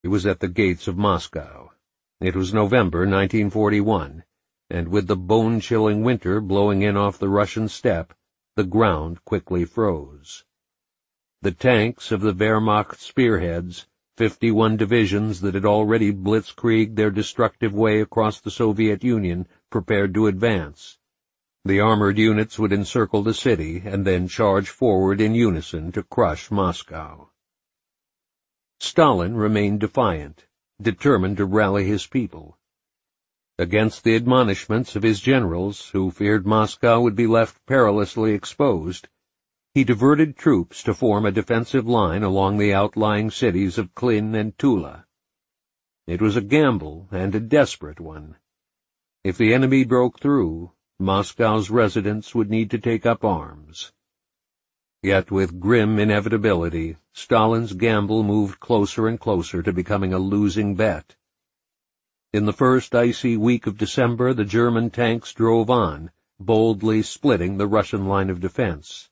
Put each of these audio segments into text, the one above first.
He was at the gates of Moscow. It was November 1941, and with the bone-chilling winter blowing in off the Russian steppe, the ground quickly froze. The tanks of the Wehrmacht spearheads, 51 divisions that had already blitzkrieged their destructive way across the Soviet Union, prepared to advance. The armored units would encircle the city and then charge forward in unison to crush Moscow. Stalin remained defiant, determined to rally his people. Against the admonishments of his generals, who feared Moscow would be left perilously exposed, he diverted troops to form a defensive line along the outlying cities of Klin and Tula. It was a gamble, and a desperate one. If the enemy broke through, Moscow's residents would need to take up arms. Yet with grim inevitability, Stalin's gamble moved closer and closer to becoming a losing bet. In the first icy week of December, the German tanks drove on, boldly splitting the Russian line of defense.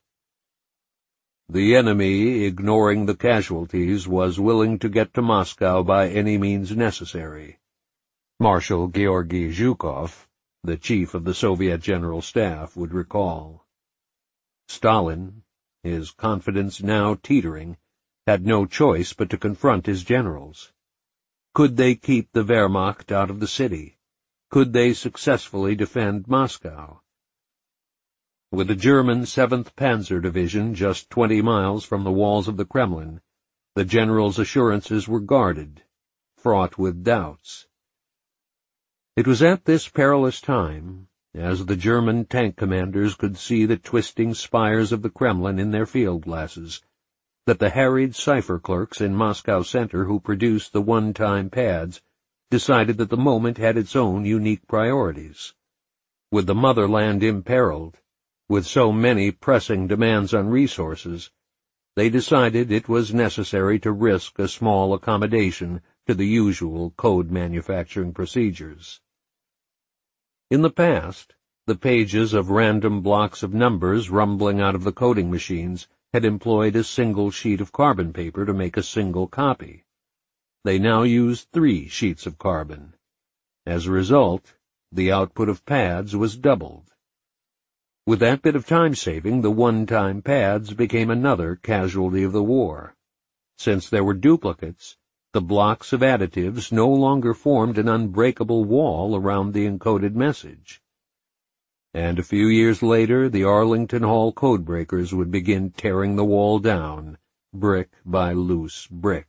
The enemy, ignoring the casualties, was willing to get to Moscow by any means necessary. Marshal Georgy Zhukov, the chief of the Soviet General Staff, would recall. Stalin, his confidence now teetering, had no choice but to confront his generals. Could they keep the Wehrmacht out of the city? Could they successfully defend Moscow? With the German 7th Panzer Division just 20 miles from the walls of the Kremlin, the general's assurances were guarded, fraught with doubts. It was at this perilous time, as the German tank commanders could see the twisting spires of the Kremlin in their field glasses, that the harried cipher clerks in Moscow Center who produced the one-time pads decided that the moment had its own unique priorities. With the motherland imperiled, with so many pressing demands on resources, they decided it was necessary to risk a small accommodation to the usual code manufacturing procedures. In the past, the pages of random blocks of numbers rumbling out of the coding machines had employed a single sheet of carbon paper to make a single copy. They now used 3 sheets of carbon. As a result, the output of pads was doubled. With that bit of time-saving, the one-time pads became another casualty of the war. Since there were duplicates, the blocks of additives no longer formed an unbreakable wall around the encoded message. And a few years later, the Arlington Hall codebreakers would begin tearing the wall down, brick by loose brick.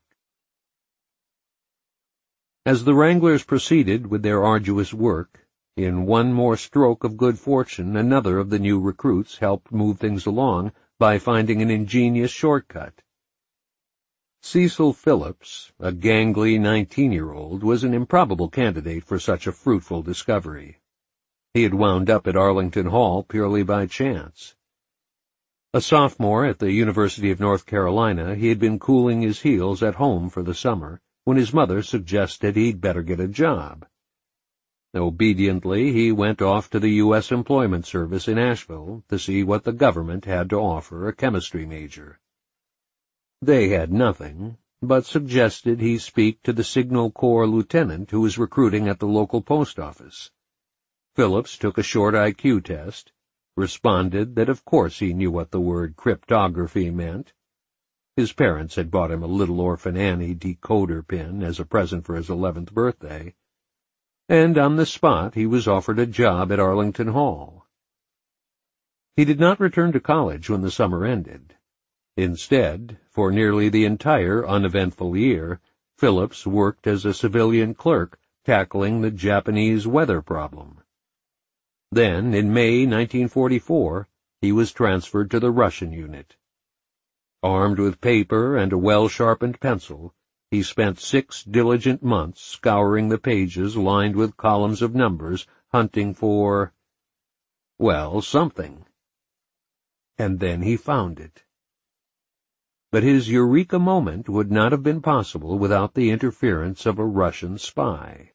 As the Wranglers proceeded with their arduous work, in one more stroke of good fortune, another of the new recruits helped move things along by finding an ingenious shortcut. Cecil Phillips, a gangly 19-year-old, was an improbable candidate for such a fruitful discovery. He had wound up at Arlington Hall purely by chance. A sophomore at the University of North Carolina, he had been cooling his heels at home for the summer when his mother suggested he'd better get a job. Obediently, he went off to the U.S. Employment Service in Asheville to see what the government had to offer a chemistry major. They had nothing, but suggested he speak to the Signal Corps lieutenant who was recruiting at the local post office. Phillips took a short IQ test, responded that of course he knew what the word cryptography meant. His parents had bought him a Little Orphan Annie decoder pin as a present for his 11th birthday, and on the spot he was offered a job at Arlington Hall. He did not return to college when the summer ended. Instead, for nearly the entire uneventful year, Phillips worked as a civilian clerk tackling the Japanese weather problem. Then, in May 1944, he was transferred to the Russian unit. Armed with paper and a well-sharpened pencil, he spent 6 diligent months scouring the pages lined with columns of numbers, hunting for, well, something. And then he found it. But his eureka moment would not have been possible without the interference of a Russian spy.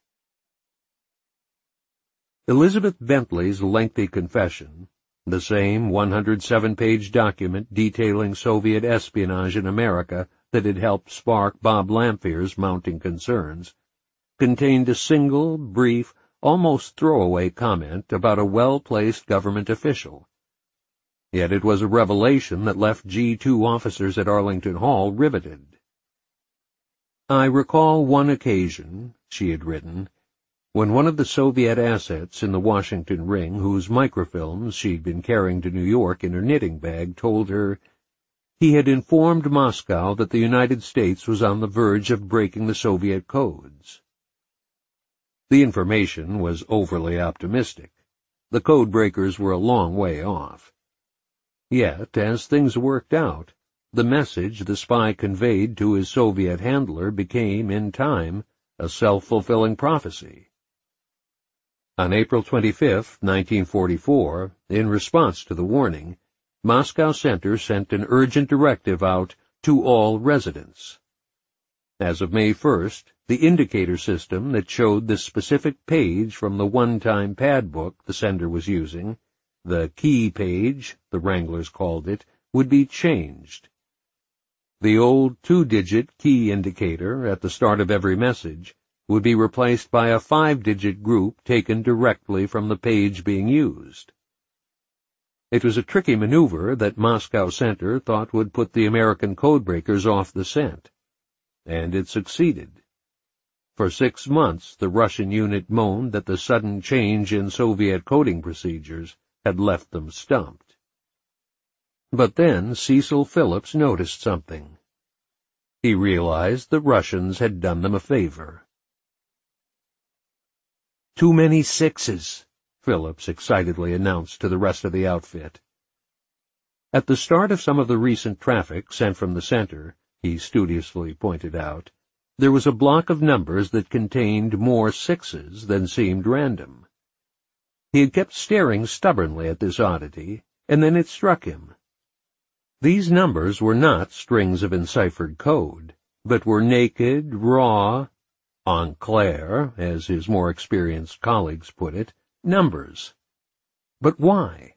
Elizabeth Bentley's lengthy confession, the same 107-page document detailing Soviet espionage in America that had helped spark Bob Lanphier's mounting concerns, contained a single, brief, almost throwaway comment about a well-placed government official. Yet it was a revelation that left G2 officers at Arlington Hall riveted. "I recall one occasion," she had written, "when one of the Soviet assets in the Washington ring, whose microfilms she'd been carrying to New York in her knitting bag, told her he had informed Moscow that the United States was on the verge of breaking the Soviet codes." The information was overly optimistic. The code breakers were a long way off. Yet, as things worked out, the message the spy conveyed to his Soviet handler became, in time, a self-fulfilling prophecy. On April 25, 1944, in response to the warning, Moscow Center sent an urgent directive out to all residents. As of May 1st, the indicator system that showed the specific page from the one-time pad book the sender was using, the key page, the Wranglers called it, would be changed. The old 2-digit key indicator at the start of every message would be replaced by a 5-digit group taken directly from the page being used. It was a tricky maneuver that Moscow Center thought would put the American codebreakers off the scent. And it succeeded. For 6 months the Russian unit moaned that the sudden change in Soviet coding procedures had left them stumped. But then Cecil Phillips noticed something. He realized the Russians had done them a favor. "Too many sixes," Phillips excitedly announced to the rest of the outfit. At the start of some of the recent traffic sent from the center, he studiously pointed out, there was a block of numbers that contained more sixes than seemed random. He had kept staring stubbornly at this oddity, and then it struck him. These numbers were not strings of enciphered code, but were naked, raw, en clair, as his more experienced colleagues put it, numbers. But why?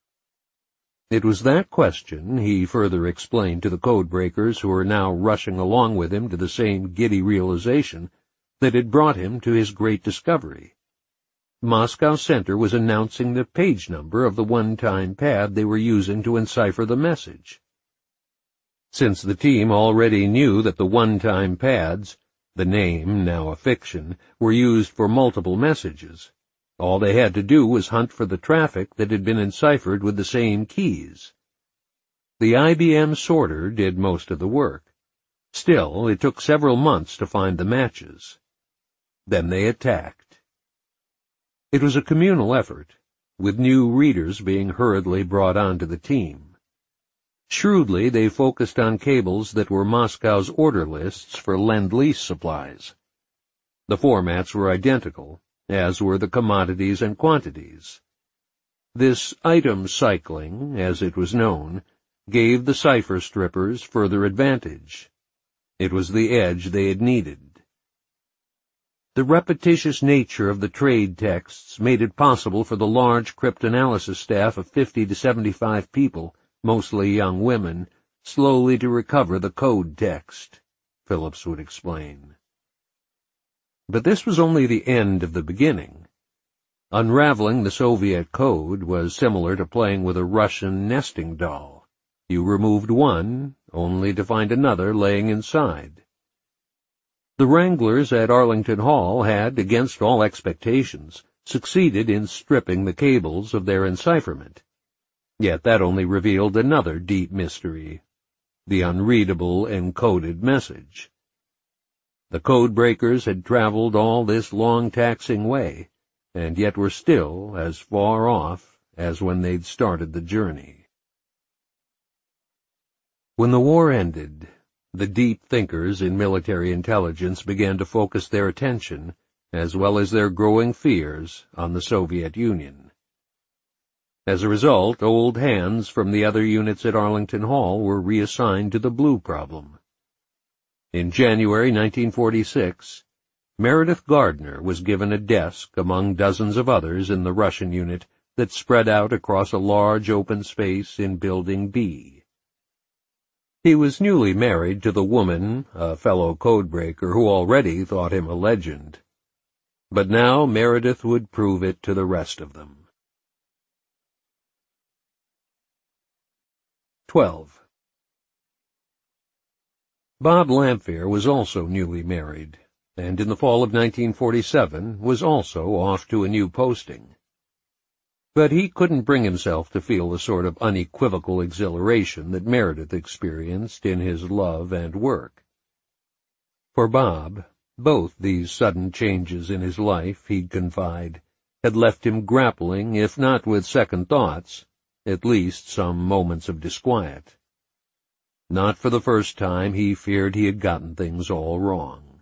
It was that question, he further explained to the code-breakers who were now rushing along with him to the same giddy realization, that had brought him to his great discovery. Moscow Center was announcing the page number of the one-time pad they were using to encipher the message. Since the team already knew that the one-time pads, the name, now a fiction, were used for multiple messages, all they had to do was hunt for the traffic that had been enciphered with the same keys. The IBM sorter did most of the work. Still, it took several months to find the matches. Then they attacked. It was a communal effort, with new readers being hurriedly brought onto the team. Shrewdly, they focused on cables that were Moscow's order lists for Lend-Lease supplies. The formats were identical, as were the commodities and quantities. This item cycling, as it was known, gave the cipher strippers further advantage. It was the edge they had needed. The repetitious nature of the trade texts made it possible for the large cryptanalysis staff of 50 to 75 people, mostly young women, slowly to recover the code text, Phillips would explain. But this was only the end of the beginning. Unraveling the Soviet code was similar to playing with a Russian nesting doll. You removed one, only to find another laying inside. The Wranglers at Arlington Hall had, against all expectations, succeeded in stripping the cables of their encipherment. Yet that only revealed another deep mystery, the unreadable encoded message. The code breakers had traveled all this long taxing way, and yet were still as far off as when they'd started the journey. When the war ended, the deep thinkers in military intelligence began to focus their attention, as well as their growing fears, on the Soviet Union. As a result, old hands from the other units at Arlington Hall were reassigned to the Blue problem. In January 1946, Meredith Gardner was given a desk among dozens of others in the Russian unit that spread out across a large open space in Building B. He was newly married to the woman, a fellow codebreaker who already thought him a legend. But now Meredith would prove it to the rest of them. 12. Bob Lamphere was also newly married, and in the fall of 1947 was also off to a new posting. But he couldn't bring himself to feel the sort of unequivocal exhilaration that Meredith experienced in his love and work. For Bob, both these sudden changes in his life, he'd confide, had left him grappling, if not with second thoughts, at least some moments of disquiet. Not for the first time he feared he had gotten things all wrong.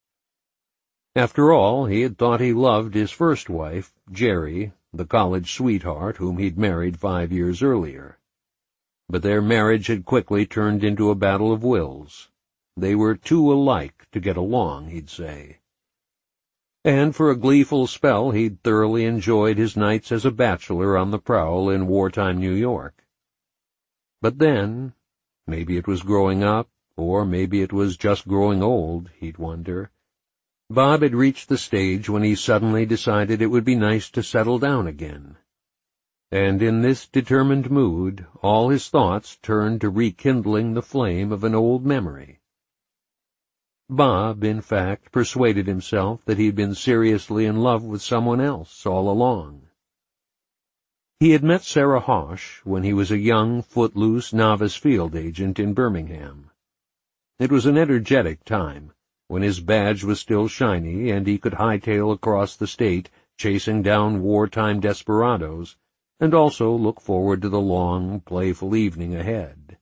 After all, he had thought he loved his first wife, Jerry, the college sweetheart whom he'd married 5 years earlier. But their marriage had quickly turned into a battle of wills. They were too alike to get along, he'd say. And for a gleeful spell he'd thoroughly enjoyed his nights as a bachelor on the prowl in wartime New York. But then, maybe it was growing up, or maybe it was just growing old, he'd wonder, Bob had reached the stage when he suddenly decided it would be nice to settle down again. And in this determined mood, all his thoughts turned to rekindling the flame of an old memory. Bob, in fact, persuaded himself that he'd been seriously in love with someone else all along. He had met Sarah Hosh when he was a young, footloose novice field agent in Birmingham. It was an energetic time, when his badge was still shiny and he could hightail across the state, chasing down wartime desperados, and also look forward to the long, playful evening ahead.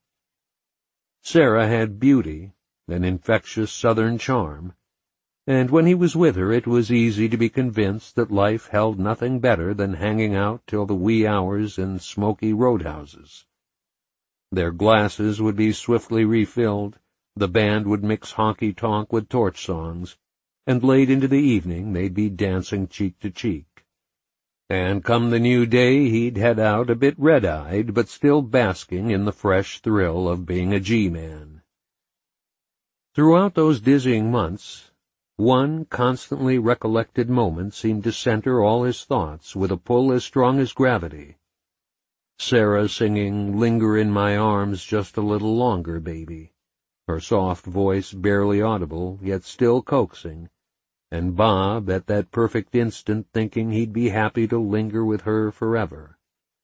Sarah had beauty, an infectious southern charm, and when he was with her it was easy to be convinced that life held nothing better than hanging out till the wee hours in smoky roadhouses. Their glasses would be swiftly refilled, the band would mix honky-tonk with torch songs, and late into the evening they'd be dancing cheek to cheek. And come the new day he'd head out a bit red-eyed, but still basking in the fresh thrill of being a G-man. Throughout those dizzying months, one constantly recollected moment seemed to center all his thoughts with a pull as strong as gravity. Sarah singing, "Linger in my arms just a little longer, baby," her soft voice barely audible, yet still coaxing, and Bob at that perfect instant thinking he'd be happy to linger with her forever.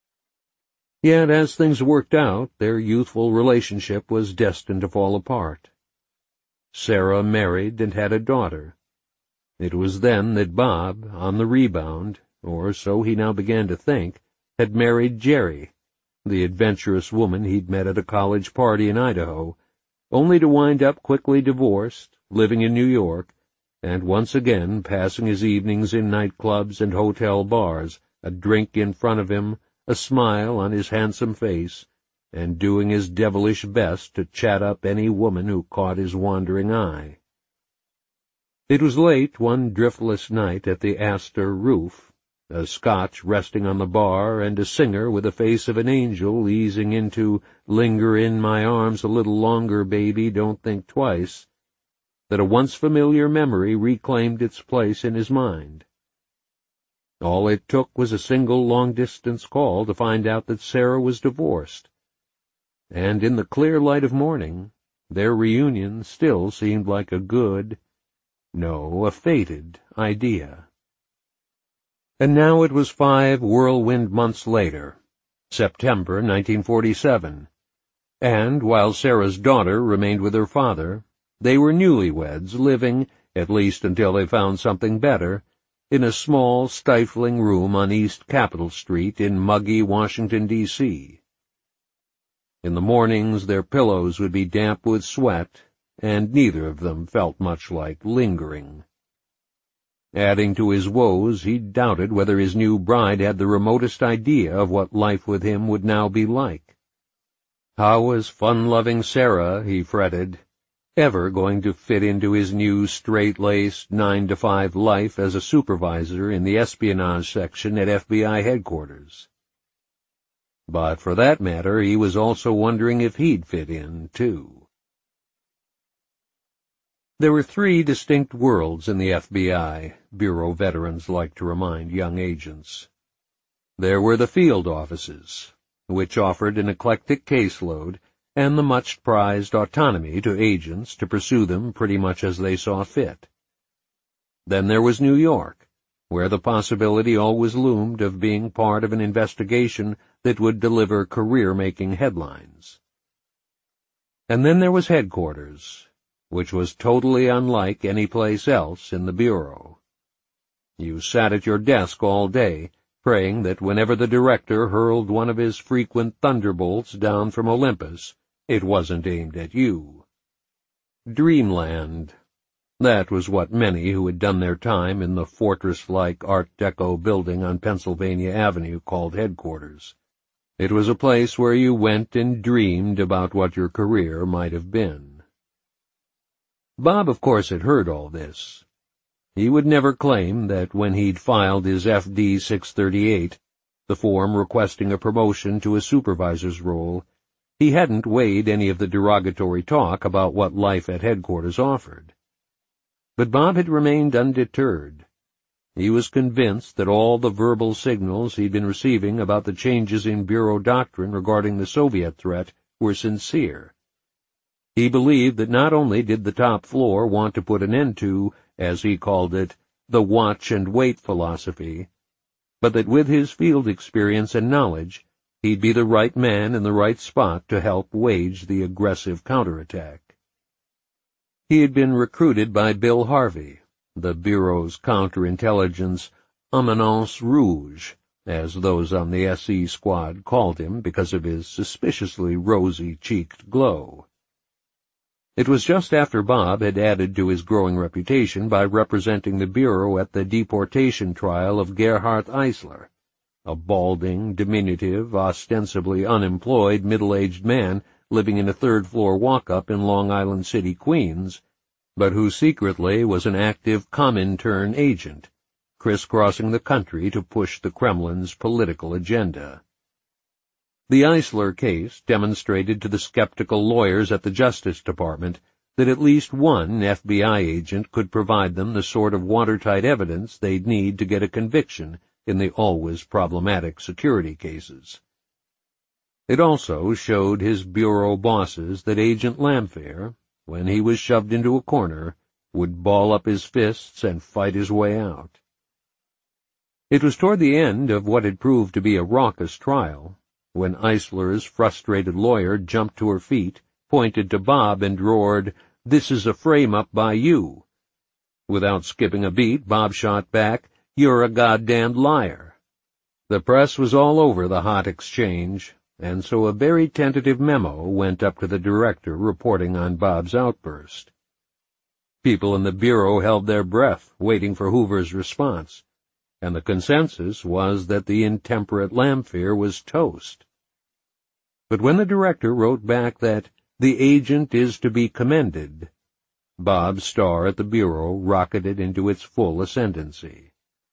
Yet as things worked out, their youthful relationship was destined to fall apart. Sarah married and had a daughter. It was then that Bob, on the rebound, or so he now began to think, had married Jerry, the adventurous woman he'd met at a college party in Idaho, only to wind up quickly divorced, living in New York, and once again passing his evenings in nightclubs and hotel bars, a drink in front of him, a smile on his handsome face, and doing his devilish best to chat up any woman who caught his wandering eye. It was late one driftless night at the Astor Roof, a Scotch resting on the bar and a singer with the face of an angel easing into "Linger in my arms a little longer, baby, don't think twice," that a once familiar memory reclaimed its place in his mind. All it took was a single long-distance call to find out that Sarah was divorced, and in the clear light of morning, their reunion still seemed like a fated idea. And now it was 5 whirlwind months later, September 1947, and while Sarah's daughter remained with her father, they were newlyweds living, at least until they found something better, in a small, stifling room on East Capitol Street in muggy Washington, D.C. In the mornings their pillows would be damp with sweat, and neither of them felt much like lingering. Adding to his woes, he doubted whether his new bride had the remotest idea of what life with him would now be like. How was fun-loving Sarah, he fretted, ever going to fit into his new straight-laced 9-to-5 life as a supervisor in the espionage section at FBI headquarters? But for that matter, he was also wondering if he'd fit in, too. There were 3 distinct worlds in the FBI, Bureau veterans like to remind young agents. There were the field offices, which offered an eclectic caseload and the much-prized autonomy to agents to pursue them pretty much as they saw fit. Then there was New York, where the possibility always loomed of being part of an investigation that would deliver career-making headlines. And then there was headquarters, which was totally unlike any place else in the Bureau. You sat at your desk all day, praying that whenever the director hurled one of his frequent thunderbolts down from Olympus, it wasn't aimed at you. Dreamland. That was what many who had done their time in the fortress-like Art Deco building on Pennsylvania Avenue called headquarters. It was a place where you went and dreamed about what your career might have been. Bob, of course, had heard all this. He would never claim that when he'd filed his FD 638, the form requesting a promotion to a supervisor's role, he hadn't weighed any of the derogatory talk about what life at headquarters offered. But Bob had remained undeterred. He was convinced that all the verbal signals he'd been receiving about the changes in Bureau doctrine regarding the Soviet threat were sincere. He believed that not only did the top floor want to put an end to, as he called it, the watch-and-wait philosophy, but that with his field experience and knowledge, he'd be the right man in the right spot to help wage the aggressive counterattack. He had been recruited by Bill Harvey, the Bureau's counterintelligence éminence rouge, as those on the SE squad called him because of his suspiciously rosy-cheeked glow. It was just after Bob had added to his growing reputation by representing the Bureau at the deportation trial of Gerhard Eisler, a balding, diminutive, ostensibly unemployed middle-aged man living in a third-floor walk-up in Long Island City, Queens, but who secretly was an active Comintern agent, crisscrossing the country to push the Kremlin's political agenda. The Eisler case demonstrated to the skeptical lawyers at the Justice Department that at least one FBI agent could provide them the sort of watertight evidence they'd need to get a conviction in the always problematic security cases. It also showed his Bureau bosses that Agent Lamphere, when he was shoved into a corner, would ball up his fists and fight his way out. It was toward the end of what had proved to be a raucous trial, when Eisler's frustrated lawyer jumped to her feet, pointed to Bob, and roared, "This is a frame-up by you." Without skipping a beat, Bob shot back, "You're a goddamned liar." The press was all over the hot exchange, and so a very tentative memo went up to the director reporting on Bob's outburst. People in the Bureau held their breath, waiting for Hoover's response, and the consensus was that the intemperate Lamphere was toast. But when the director wrote back that the agent is to be commended, Bob's star at the Bureau rocketed into its full ascendancy.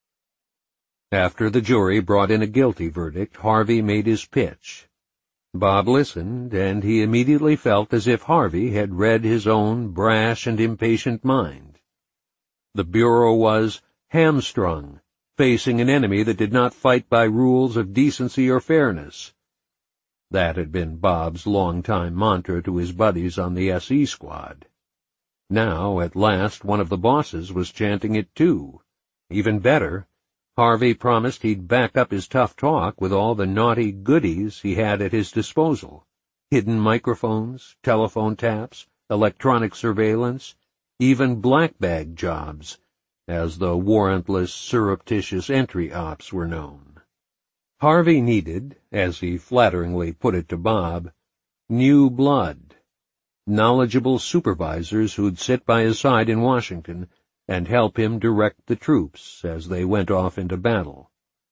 After the jury brought in a guilty verdict, Harvey made his pitch. Bob listened, and he immediately felt as if Harvey had read his own brash and impatient mind. The Bureau was hamstrung, facing an enemy that did not fight by rules of decency or fairness. That had been Bob's long-time mantra to his buddies on the SE squad. Now, at last, one of the bosses was chanting it too. Even better, Harvey promised he'd back up his tough talk with all the naughty goodies he had at his disposal: hidden microphones, telephone taps, electronic surveillance, even black bag jobs, as the warrantless, surreptitious entry ops were known. Harvey needed, as he flatteringly put it to Bob, new blood, knowledgeable supervisors who'd sit by his side in Washington and help him direct the troops as they went off into battle.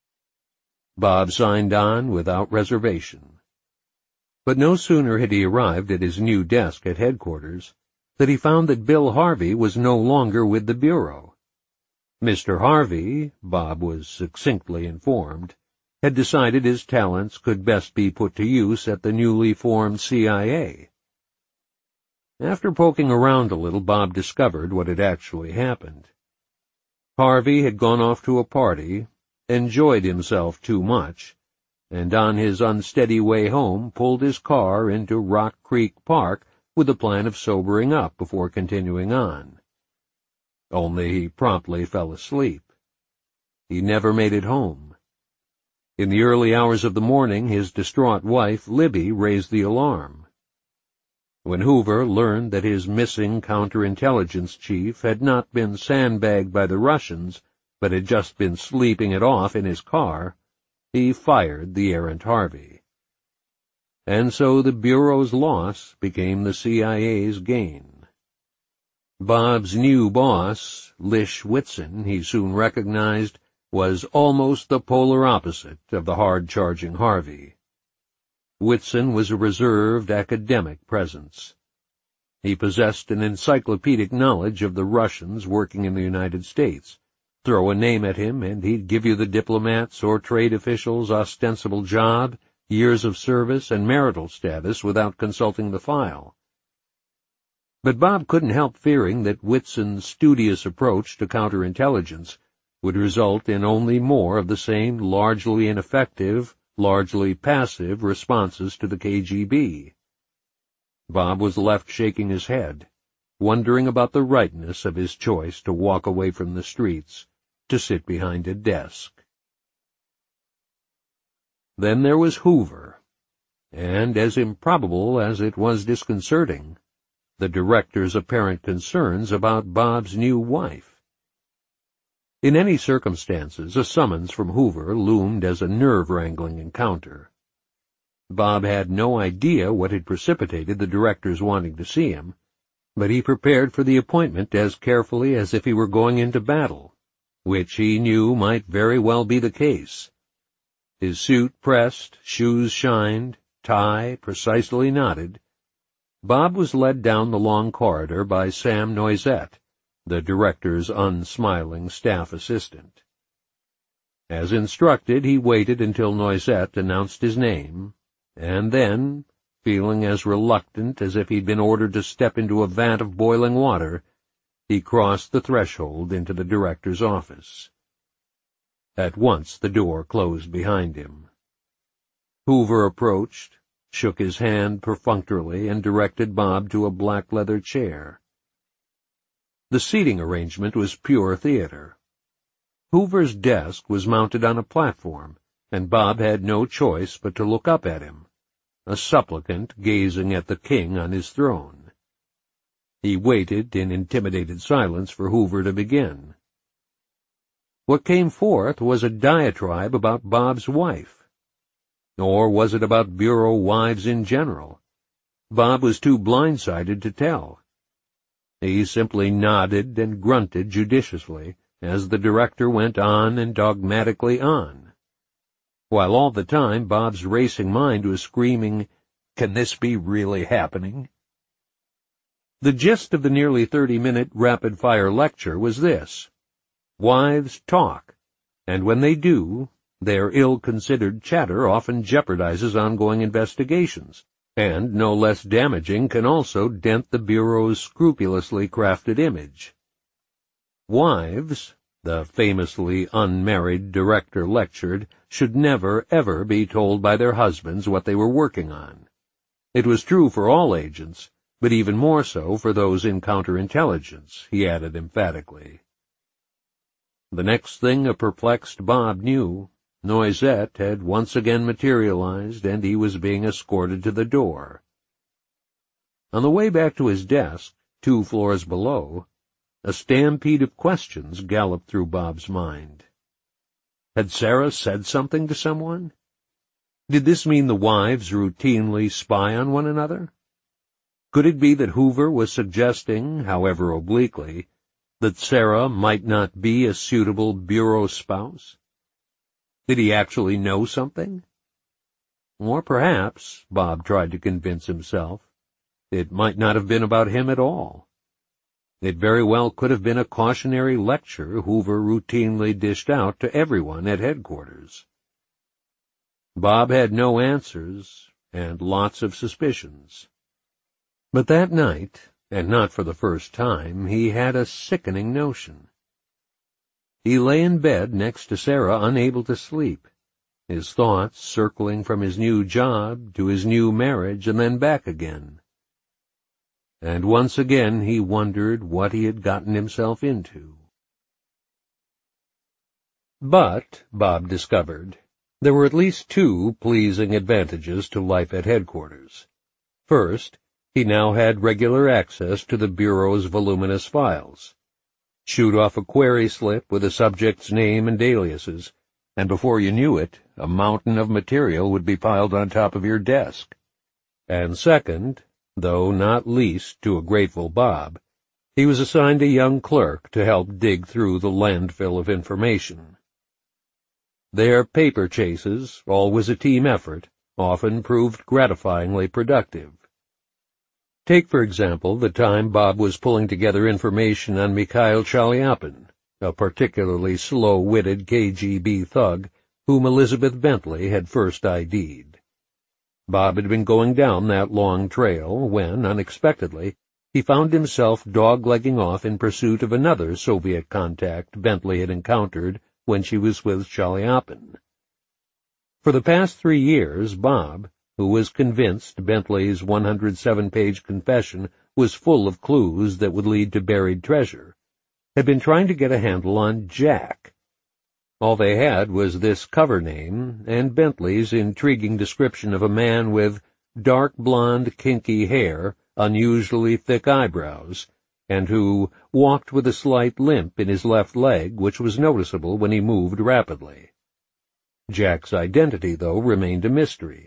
Bob signed on without reservation. But no sooner had he arrived at his new desk at headquarters than he found that Bill Harvey was no longer with the Bureau. Mr. Harvey, Bob was succinctly informed, had decided his talents could best be put to use at the newly formed CIA. After poking around a little, Bob discovered what had actually happened. Harvey had gone off to a party, enjoyed himself too much, and on his unsteady way home pulled his car into Rock Creek Park with the plan of sobering up before continuing on. Only he promptly fell asleep. He never made it home. In the early hours of the morning, his distraught wife, Libby, raised the alarm. When Hoover learned that his missing counterintelligence chief had not been sandbagged by the Russians, but had just been sleeping it off in his car, he fired the errant Harvey. And so the Bureau's loss became the CIA's gain. Bob's new boss, Lish Whitson, he soon recognized, was almost the polar opposite of the hard-charging Harvey. Whitson was a reserved academic presence. He possessed an encyclopedic knowledge of the Russians working in the United States. Throw a name at him, and he'd give you the diplomat's or trade official's ostensible job, years of service, and marital status without consulting the file. But Bob couldn't help fearing that Whitson's studious approach to counterintelligence would result in only more of the same largely ineffective, largely passive responses to the KGB. Bob was left shaking his head, wondering about the rightness of his choice to walk away from the streets, to sit behind a desk. Then there was Hoover, and as improbable as it was disconcerting, the director's apparent concerns about Bob's new wife. In any circumstances, a summons from Hoover loomed as a nerve-wrangling encounter. Bob had no idea what had precipitated the director's wanting to see him, but he prepared for the appointment as carefully as if he were going into battle, which he knew might very well be the case. His suit pressed, shoes shined, tie precisely knotted, Bob was led down the long corridor by Sam Noisette, the director's unsmiling staff assistant. As instructed, he waited until Noisette announced his name, and then, feeling as reluctant as if he'd been ordered to step into a vat of boiling water, he crossed the threshold into the director's office. At once the door closed behind him. Hoover approached, shook his hand perfunctorily, and directed Bob to a black leather chair. The seating arrangement was pure theater. Hoover's desk was mounted on a platform, and Bob had no choice but to look up at him, a supplicant gazing at the king on his throne. He waited in intimidated silence for Hoover to begin. What came forth was a diatribe about Bob's wife. Nor was it about Bureau wives in general. Bob was too blindsided to tell. He simply nodded and grunted judiciously as the director went on and dogmatically on, while all the time Bob's racing mind was screaming, "Can this be really happening?" The gist of the nearly 30-minute rapid-fire lecture was this: wives talk, and when they do, their ill-considered chatter often jeopardizes ongoing investigations, and, no less damaging, can also dent the Bureau's scrupulously crafted image. Wives, the famously unmarried director lectured, should never, ever be told by their husbands what they were working on. It was true for all agents, but even more so for those in counterintelligence, he added emphatically. The next thing a perplexed Bob knew, Noisette had once again materialized, and he was being escorted to the door. On the way back to his desk, 2 floors below, a stampede of questions galloped through Bob's mind. Had Sarah said something to someone? Did this mean the wives routinely spy on one another? Could it be that Hoover was suggesting, however obliquely, that Sarah might not be a suitable Bureau spouse? Did he actually know something? Or perhaps, Bob tried to convince himself, it might not have been about him at all. It very well could have been a cautionary lecture Hoover routinely dished out to everyone at headquarters. Bob had no answers and lots of suspicions. But that night, and not for the first time, he had a sickening notion. He lay in bed next to Sarah, unable to sleep, his thoughts circling from his new job to his new marriage and then back again. And once again he wondered what he had gotten himself into. But, Bob discovered, there were at least two pleasing advantages to life at headquarters. First, he now had regular access to the Bureau's voluminous files. Shoot off a query slip with a subject's name and aliases, and before you knew it, a mountain of material would be piled on top of your desk. And second, though not least to a grateful Bob, he was assigned a young clerk to help dig through the landfill of information. Their paper chases, always a team effort, often proved gratifyingly productive. Take, for example, the time Bob was pulling together information on Mikhail Chaliapin, a particularly slow-witted KGB thug whom Elizabeth Bentley had first ID'd. Bob had been going down that long trail when, unexpectedly, he found himself dog-legging off in pursuit of another Soviet contact Bentley had encountered when she was with Chaliapin. For the past 3 years, Bob, who was convinced Bentley's 107-page confession was full of clues that would lead to buried treasure, had been trying to get a handle on Jack. All they had was this cover name and Bentley's intriguing description of a man with dark blonde, kinky hair, unusually thick eyebrows, and who walked with a slight limp in his left leg, which was noticeable when he moved rapidly. Jack's identity, though, remained a mystery.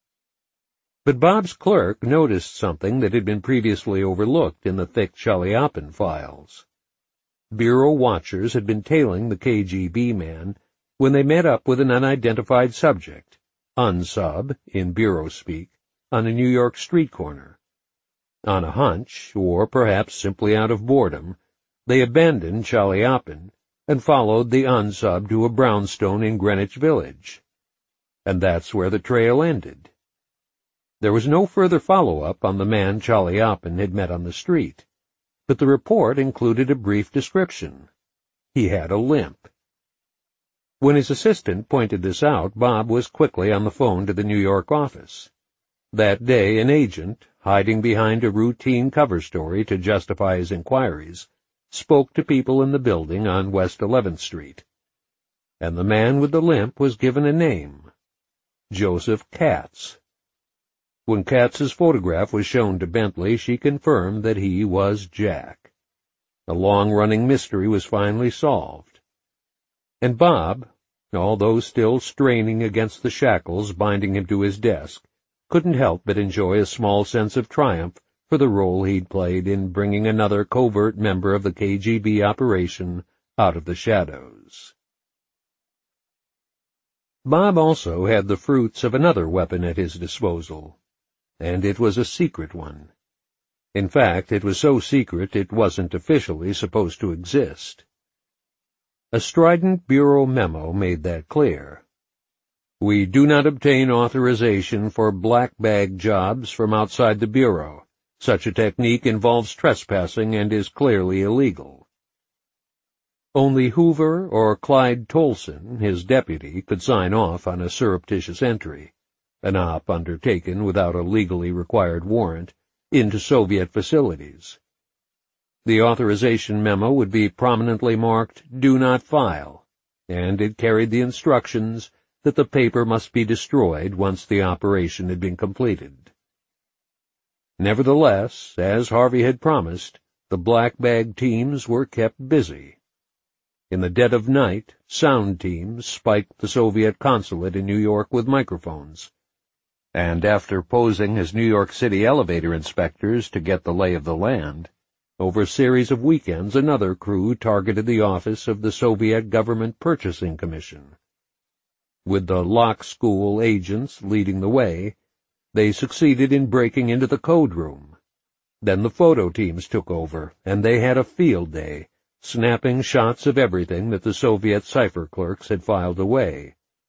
But Bob's clerk noticed something that had been previously overlooked in the thick Chaliapin files. Bureau watchers had been tailing the KGB man when they met up with an unidentified subject, unsub, in Bureau speak, on a New York street corner. On a hunch, or perhaps simply out of boredom, they abandoned Chaliapin and followed the unsub to a brownstone in Greenwich Village. And that's where the trail ended. There was no further follow-up on the man Chaliapin had met on the street, but the report included a brief description. He had a limp. When his assistant pointed this out, Bob was quickly on the phone to the New York office. That day, an agent, hiding behind a routine cover story to justify his inquiries, spoke to people in the building on West 11th Street. And the man with the limp was given a name, Joseph Katz. When Katz's photograph was shown to Bentley, she confirmed that he was Jack. A long-running mystery was finally solved. And Bob, although still straining against the shackles binding him to his desk, couldn't help but enjoy a small sense of triumph for the role he'd played in bringing another covert member of the KGB operation out of the shadows. Bob also had the fruits of another weapon at his disposal, and it was a secret one. In fact, it was so secret it wasn't officially supposed to exist. A strident Bureau memo made that clear. We do not obtain authorization for black bag jobs from outside the Bureau. Such a technique involves trespassing and is clearly illegal. Only Hoover or Clyde Tolson, his deputy, could sign off on a surreptitious entry, an op undertaken without a legally required warrant, into Soviet facilities. The authorization memo would be prominently marked, "Do not file," and it carried the instructions that the paper must be destroyed once the operation had been completed. Nevertheless, as Harvey had promised, the black bag teams were kept busy. In the dead of night, sound teams spiked the Soviet consulate in New York with microphones, and after posing as New York City elevator inspectors to get the lay of the land, over a series of weekends another crew targeted the office of the Soviet Government Purchasing Commission. With the lock school agents leading the way, they succeeded in breaking into the code room. Then the photo teams took over, and they had a field day, snapping shots of everything that the Soviet cipher clerks had filed away.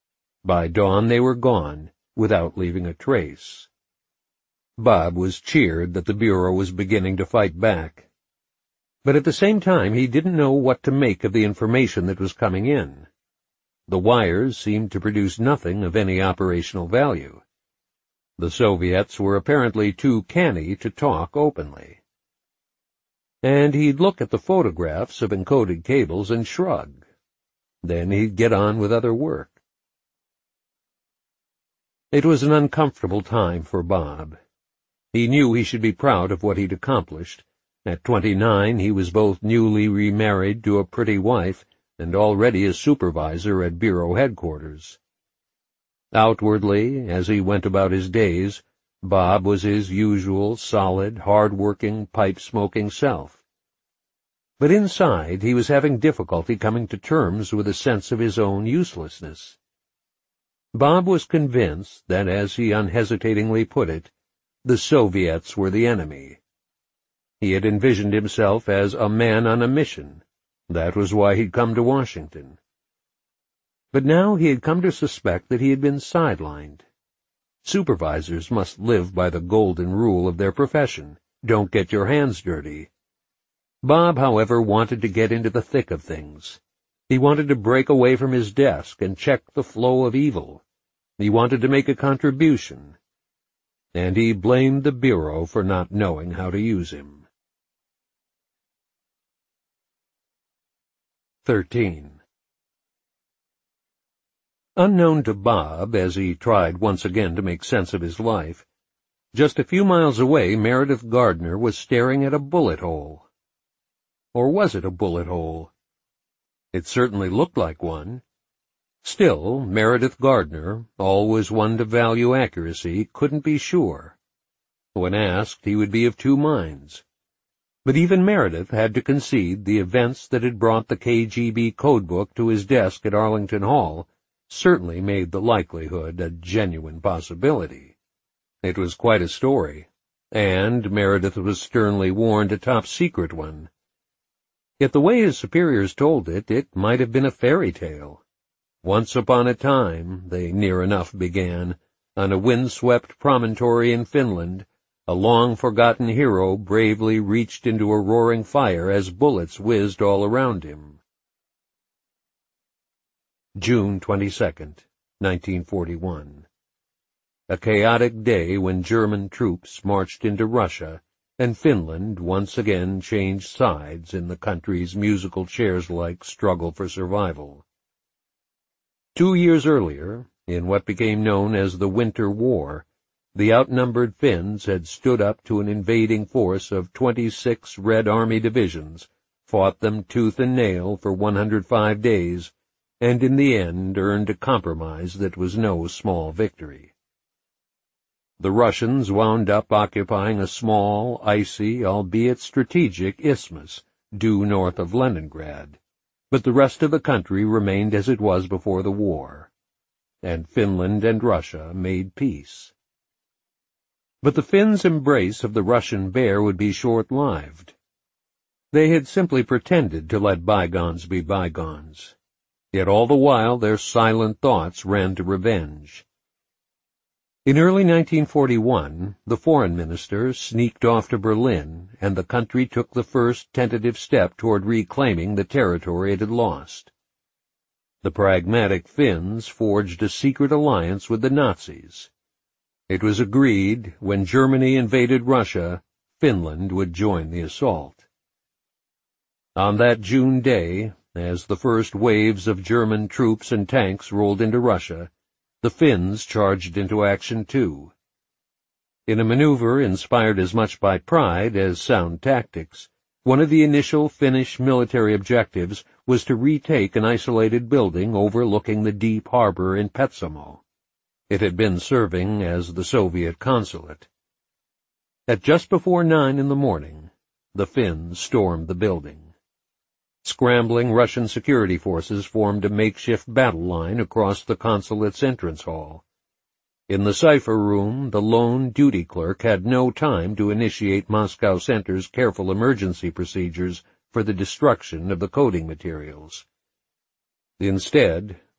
By dawn they were gone, without leaving a trace. Bob was cheered that the Bureau was beginning to fight back. But at the same time he didn't know what to make of the information that was coming in. The wires seemed to produce nothing of any operational value. The Soviets were apparently too canny to talk openly. And he'd look at the photographs of encoded cables and shrug. Then he'd get on with other work. It was an uncomfortable time for Bob. He knew he should be proud of what he'd accomplished. At 29, he was both newly remarried to a pretty wife and already a supervisor at Bureau headquarters. Outwardly, as he went about his days, Bob was his usual solid, hard-working, pipe-smoking self. But inside he was having difficulty coming to terms with a sense of his own uselessness. Bob was convinced that, as he unhesitatingly put it, the Soviets were the enemy. He had envisioned himself as a man on a mission. That was why he'd come to Washington. But now he had come to suspect that he had been sidelined. Supervisors must live by the golden rule of their profession: don't get your hands dirty. Bob, however, wanted to get into the thick of things. He wanted to break away from his desk and check the flow of evil. He wanted to make a contribution. And he blamed the Bureau for not knowing how to use him. 13. Unknown to Bob, as he tried once again to make sense of his life, just a few miles away Meredith Gardner was staring at a bullet hole. Or was it a bullet hole? It certainly looked like one. Still, Meredith Gardner, always one to value accuracy, couldn't be sure. When asked, he would be of two minds. But even Meredith had to concede the events that had brought the KGB codebook to his desk at Arlington Hall certainly made the likelihood a genuine possibility. It was quite a story, and Meredith was sternly warned a top-secret one. Yet the way his superiors told it, it might have been a fairy tale. Once upon a time, they near enough began, on a wind-swept promontory in Finland, a long-forgotten hero bravely reached into a roaring fire as bullets whizzed all around him. June 22nd, 1941. A chaotic day when German troops marched into Russia, and Finland once again changed sides in the country's musical chairs-like struggle for survival. 2 years earlier, in what became known as the Winter War, the outnumbered Finns had stood up to an invading force of 26 Red Army divisions, fought them tooth and nail for 105 days, and in the end earned a compromise that was no small victory. The Russians wound up occupying a small, icy, albeit strategic isthmus due north of Leningrad, but the rest of the country remained as it was before the war, and Finland and Russia made peace. But the Finns' embrace of the Russian bear would be short-lived. They had simply pretended to let bygones be bygones. Yet all the while their silent thoughts ran to revenge. In early 1941, the foreign minister sneaked off to Berlin, and the country took the first tentative step toward reclaiming the territory it had lost. The pragmatic Finns forged a secret alliance with the Nazis. It was agreed, when Germany invaded Russia, Finland would join the assault. On that June day, as the first waves of German troops and tanks rolled into Russia, the Finns charged into action too. In a maneuver inspired as much by pride as sound tactics, one of the initial Finnish military objectives was to retake an isolated building overlooking the deep harbor in Petsamo. It had been serving as the Soviet consulate. At just before 9 in the morning, the Finns stormed the building. Scrambling Russian security forces formed a makeshift battle line across the consulate's entrance hall. In the cipher room, the lone duty clerk had no time to initiate Moscow Center's careful emergency procedures for the destruction of the coding materials. Instead,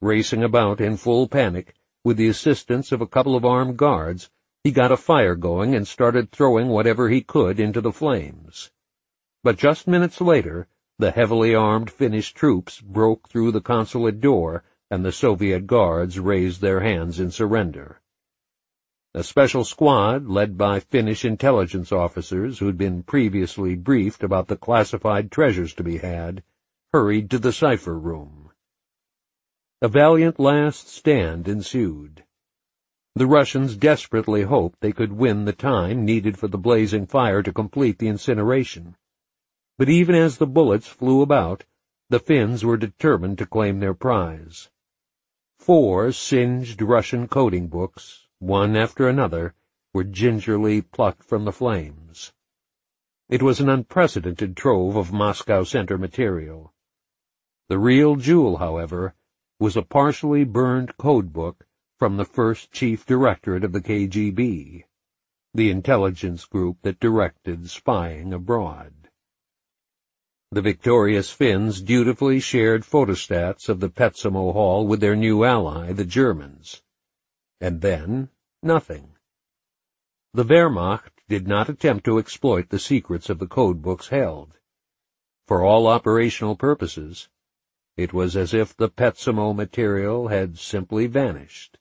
Racing about in full panic, with the assistance of a couple of armed guards, he got a fire going and started throwing whatever he could into the flames. But just minutes later, the heavily armed Finnish troops broke through the consulate door, and the Soviet guards raised their hands in surrender. A special squad, led by Finnish intelligence officers who'd been previously briefed about the classified treasures to be had, hurried to the cipher room. A valiant last stand ensued. The Russians desperately hoped they could win the time needed for the blazing fire to complete the incineration. But even as the bullets flew about, the Finns were determined to claim their prize. 4 singed Russian coding books, one after another, were gingerly plucked from the flames. It was an unprecedented trove of Moscow Center material. The real jewel, however, was a partially burned code book from the first chief directorate of the KGB, the intelligence group that directed spying abroad. The victorious Finns dutifully shared photostats of the Petsamo Hall with their new ally, the Germans. And then, nothing. The Wehrmacht did not attempt to exploit the secrets of the codebooks held. For all operational purposes, it was as if the Petsamo material had simply vanished.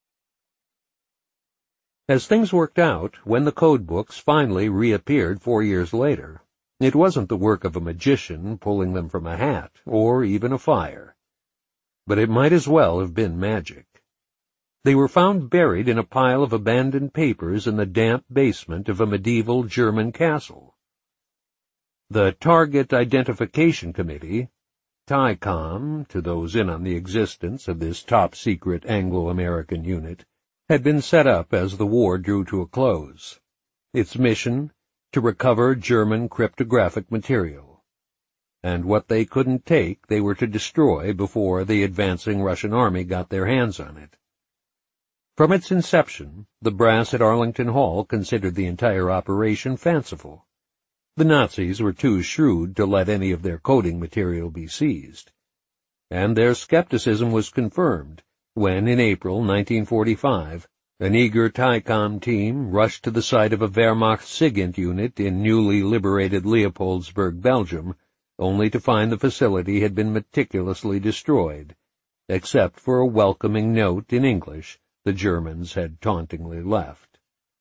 As things worked out, when the codebooks finally reappeared 4 years later, it wasn't the work of a magician pulling them from a hat, or even a fire. But it might as well have been magic. They were found buried in a pile of abandoned papers in the damp basement of a medieval German castle. The Target Identification Committee, TICOM, to those in on the existence of this top-secret Anglo-American unit, had been set up as the war drew to a close. Its mission, to recover German cryptographic material. And what they couldn't take, they were to destroy before the advancing Russian army got their hands on it. From its inception, the brass at Arlington Hall considered the entire operation fanciful. The Nazis were too shrewd to let any of their coding material be seized. And their skepticism was confirmed when, in April 1945, an eager TICOM team rushed to the site of a Wehrmacht SIGINT unit in newly liberated Leopoldsburg, Belgium, only to find the facility had been meticulously destroyed, except for a welcoming note in English the Germans had tauntingly left.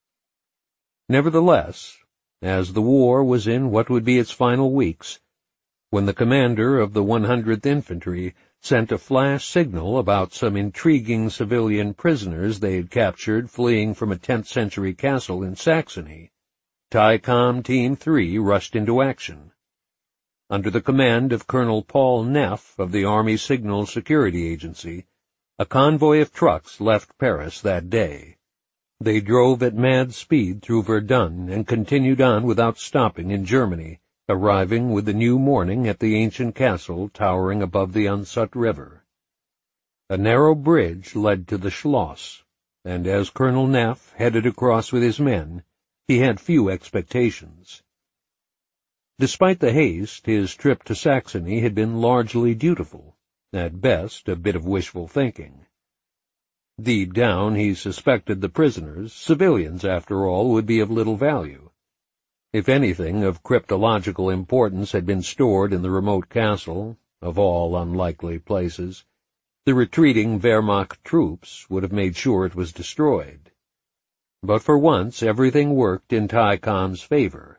Nevertheless, as the war was in what would be its final weeks, when the commander of the 100th Infantry sent a flash signal about some intriguing civilian prisoners they had captured fleeing from a 10th-century castle in Saxony, TICOM Team 3 rushed into action. Under the command of Colonel Paul Neff of the Army Signal Security Agency, a convoy of trucks left Paris that day. They drove at mad speed through Verdun and continued on without stopping in Germany, arriving with the new morning at the ancient castle towering above the Unsut River. A narrow bridge led to the Schloss, and as Colonel Neff headed across with his men, he had few expectations. Despite the haste, his trip to Saxony had been largely dutiful, at best a bit of wishful thinking. Deep down he suspected the prisoners, civilians after all, would be of little value. If anything of cryptological importance had been stored in the remote castle, of all unlikely places, the retreating Wehrmacht troops would have made sure it was destroyed. But for once everything worked in TICOM's favor.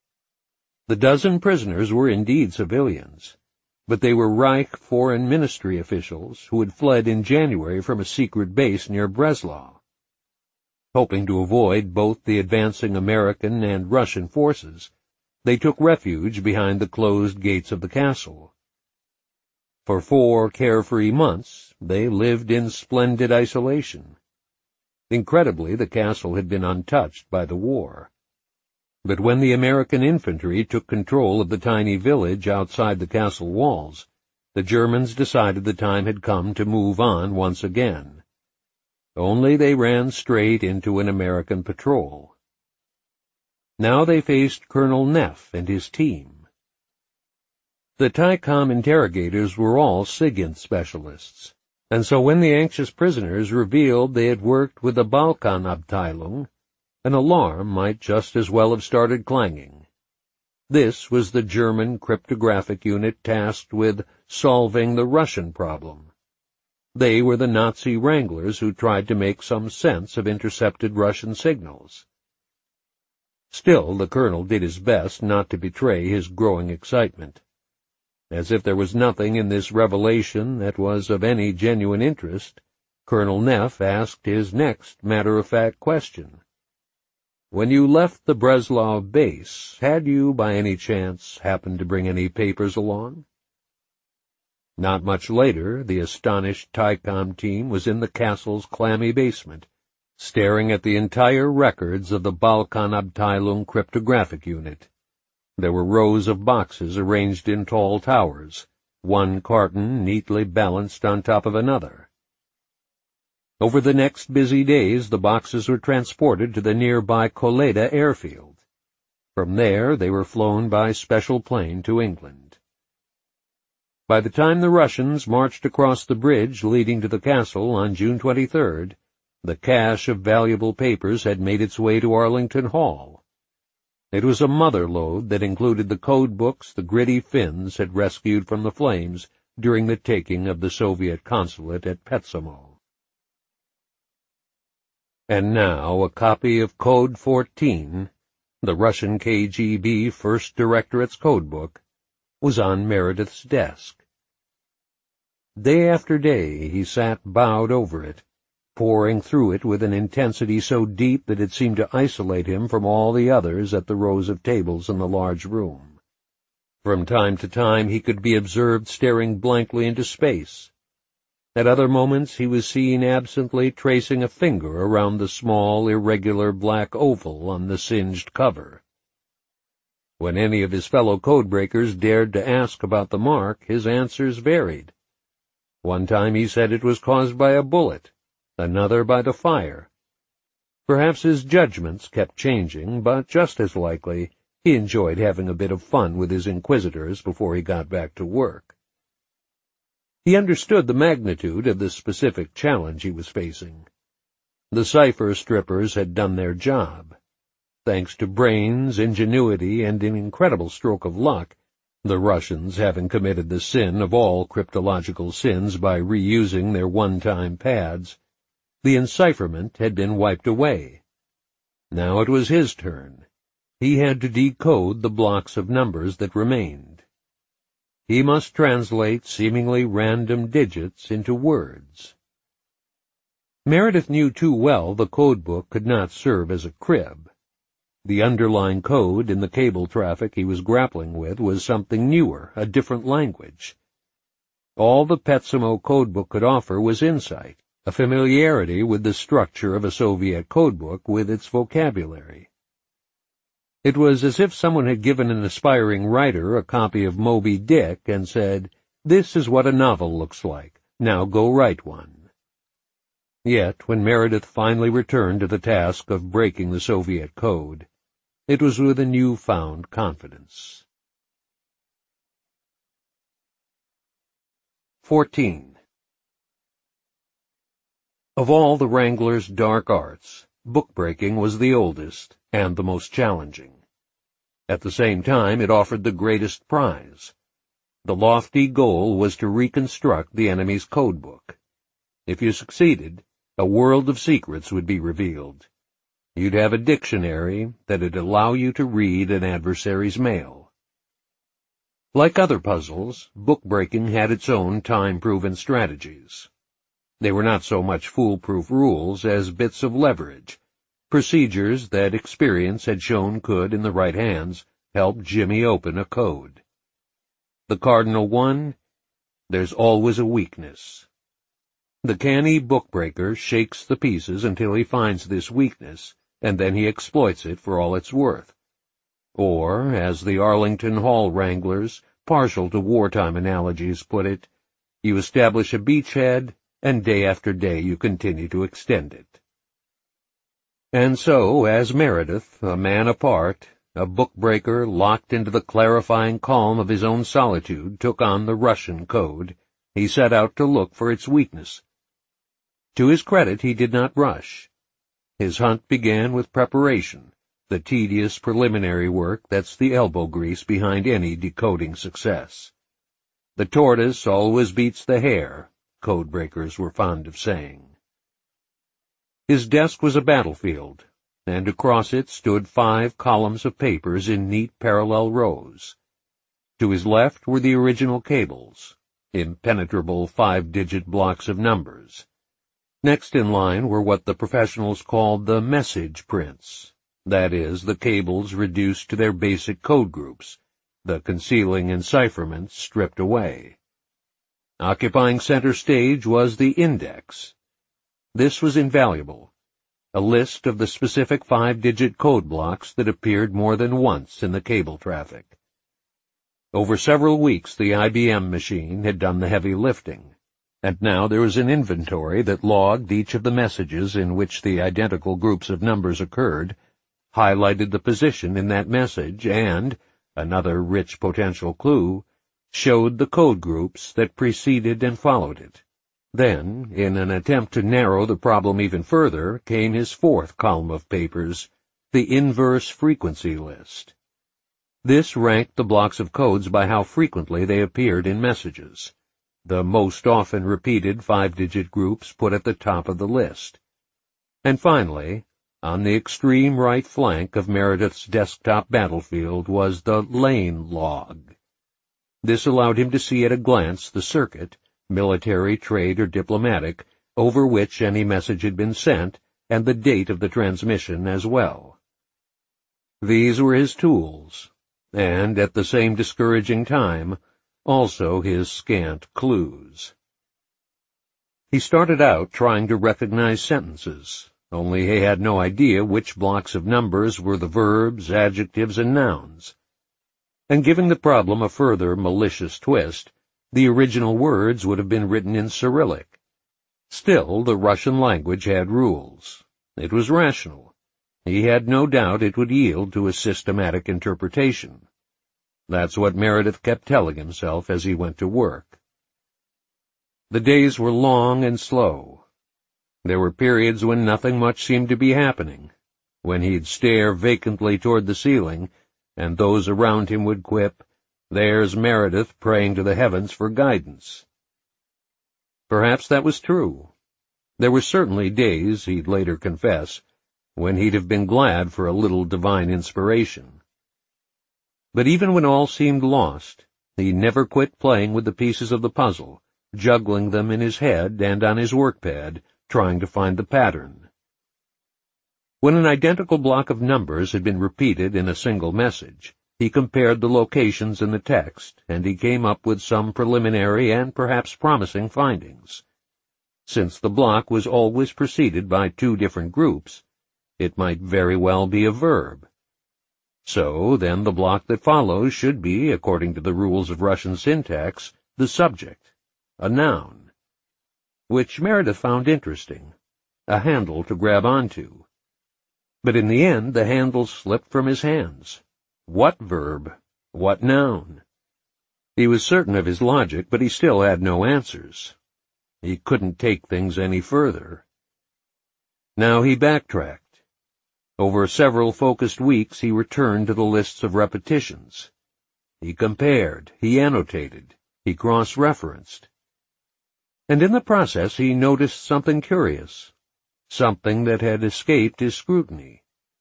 The dozen prisoners were indeed civilians, but they were Reich Foreign Ministry officials who had fled in January from a secret base near Breslau. Hoping to avoid both the advancing American and Russian forces, they took refuge behind the closed gates of the castle. For 4 carefree months, they lived in splendid isolation. Incredibly, the castle had been untouched by the war. But when the American infantry took control of the tiny village outside the castle walls, the Germans decided the time had come to move on once again. Only they ran straight into an American patrol. Now they faced Colonel Neff and his team. The TICOM interrogators were all SIGINT specialists. And so when the anxious prisoners revealed they had worked with the Balkanabteilung, an alarm might just as well have started clanging. This was the German cryptographic unit tasked with solving the Russian problem. They were the Nazi wranglers who tried to make some sense of intercepted Russian signals. Still, the colonel did his best not to betray his growing excitement. As if there was nothing in this revelation that was of any genuine interest, Colonel Neff asked his next matter-of-fact question. "When you left the Breslau base, had you, by any chance, happened to bring any papers along?" Not much later, the astonished Tycom team was in the castle's clammy basement, staring at the entire records of the Balkanabteilung cryptographic unit. There were rows of boxes arranged in tall towers, one carton neatly balanced on top of another. Over the next busy days, the boxes were transported to the nearby Kolleda airfield. From there, they were flown by special plane to England. By the time the Russians marched across the bridge leading to the castle on June 23rd, the cache of valuable papers had made its way to Arlington Hall. It was a mother lode that included the code books the gritty Finns had rescued from the flames during the taking of the Soviet consulate at Petsamo. And now a copy of Code 14, the Russian KGB First Directorate's codebook, was on Meredith's desk. Day after day he sat bowed over it, poring through it with an intensity so deep that it seemed to isolate him from all the others at the rows of tables in the large room. From time to time he could be observed staring blankly into space. At other moments he was seen absently tracing a finger around the small, irregular black oval on the singed cover. When any of his fellow codebreakers dared to ask about the mark, his answers varied. One time he said it was caused by a bullet, another by the fire. Perhaps his judgments kept changing, but just as likely he enjoyed having a bit of fun with his inquisitors before he got back to work. He understood the magnitude of the specific challenge he was facing. The cipher strippers had done their job. Thanks to brains, ingenuity, and an incredible stroke of luck, the Russians having committed the sin of all cryptological sins by reusing their one-time pads, the encipherment had been wiped away. Now it was his turn. He had to decode the blocks of numbers that remained. He must translate seemingly random digits into words. Meredith knew too well the codebook could not serve as a crib. The underlying code in the cable traffic he was grappling with was something newer, a different language. All the Petsamo codebook could offer was insight, a familiarity with the structure of a Soviet codebook with its vocabulary. It was as if someone had given an aspiring writer a copy of Moby Dick and said, "This is what a novel looks like. Now go write one." Yet, when Meredith finally returned to the task of breaking the Soviet code, it was with a newfound confidence. 14. Of all the Wrangler's dark arts, book-breaking was the oldest and the most challenging. At the same time, it offered the greatest prize. The lofty goal was to reconstruct the enemy's codebook. If you succeeded, a world of secrets would be revealed. You'd have a dictionary that'd allow you to read an adversary's mail. Like other puzzles, book-breaking had its own time-proven strategies. They were not so much foolproof rules as bits of leverage, procedures that experience had shown could, in the right hands, help Jimmy open a code. The cardinal one: there's always a weakness. The canny bookbreaker shakes the pieces until he finds this weakness, and then he exploits it for all it's worth. Or, as the Arlington Hall wranglers, partial to wartime analogies, put it, you establish a beachhead, and day after day you continue to extend it. And so, as Meredith, a man apart, a bookbreaker locked into the clarifying calm of his own solitude, took on the Russian code, he set out to look for its weakness. To his credit, he did not rush. His hunt began with preparation, the tedious preliminary work that's the elbow grease behind any decoding success. The tortoise always beats the hare, codebreakers were fond of saying. His desk was a battlefield, and across it stood 5 columns of papers in neat parallel rows. To his left were the original cables, impenetrable 5-digit blocks of numbers. Next in line were what the professionals called the message prints, that is, the cables reduced to their basic code groups, the concealing encipherment stripped away. Occupying center stage was the index. This was invaluable, a list of the specific 5-digit code blocks that appeared more than once in the cable traffic. Over several weeks the IBM machine had done the heavy lifting, and now there was an inventory that logged each of the messages in which the identical groups of numbers occurred, highlighted the position in that message, and, another rich potential clue, showed the code groups that preceded and followed it. Then, in an attempt to narrow the problem even further, came his 4th column of papers, the inverse frequency list. This ranked the blocks of codes by how frequently they appeared in messages, the most often repeated 5-digit groups put at the top of the list. And finally, on the extreme right flank of Meredith's desktop battlefield was the lane log. This allowed him to see at a glance the circuit, military, trade, or diplomatic, over which any message had been sent, and the date of the transmission as well. These were his tools, and, at the same discouraging time, also his scant clues. He started out trying to recognize sentences, only he had no idea which blocks of numbers were the verbs, adjectives, and nouns. And giving the problem a further malicious twist, the original words would have been written in Cyrillic. Still, the Russian language had rules. It was rational. He had no doubt it would yield to a systematic interpretation. That's what Meredith kept telling himself as he went to work. The days were long and slow. There were periods when nothing much seemed to be happening, when he'd stare vacantly toward the ceiling, and those around him would quip, "There's Meredith praying to the heavens for guidance." Perhaps that was true. There were certainly days, he'd later confess, when he'd have been glad for a little divine inspiration. But even when all seemed lost, he never quit playing with the pieces of the puzzle, juggling them in his head and on his workpad, trying to find the pattern. When an identical block of numbers had been repeated in a single message, he compared the locations in the text, and he came up with some preliminary and perhaps promising findings. Since the block was always preceded by 2 different groups, it might very well be a verb. So, then, the block that follows should be, according to the rules of Russian syntax, the subject, a noun, which Meredith found interesting, a handle to grab onto. But in the end, the handle slipped from his hands. What verb? What noun? He was certain of his logic, but he still had no answers. He couldn't take things any further. Now he backtracked. Over several focused weeks he returned to the lists of repetitions. He compared, he annotated, he cross-referenced. And in the process he noticed something curious, something that had escaped his scrutiny.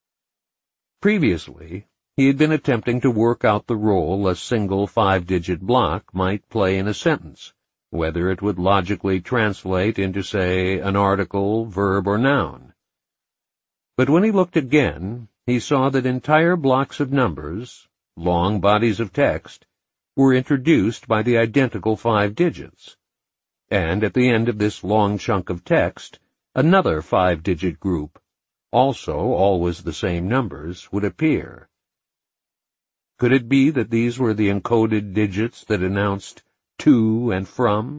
Previously, he had been attempting to work out the role a single 5-digit block might play in a sentence, whether it would logically translate into, say, an article, verb, or noun. But when he looked again, he saw that entire blocks of numbers, long bodies of text, were introduced by the identical 5 digits, and at the end of this long chunk of text, another 5-digit group, also always the same numbers, would appear. Could it be that these were the encoded digits that announced to and from?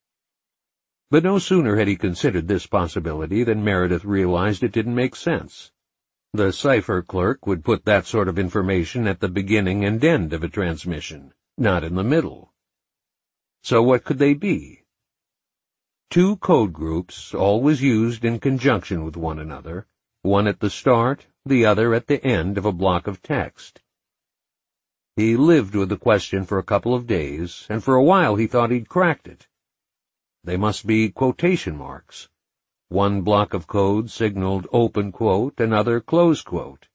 But no sooner had he considered this possibility than Meredith realized it didn't make sense. The cipher clerk would put that sort of information at the beginning and end of a transmission, not in the middle. So what could they be? Two code groups always used in conjunction with one another, one at the start, the other at the end of a block of text. He lived with the question for a couple of days, and for a while he thought he'd cracked it. They must be quotation marks. One block of code signaled open quote, another close quote.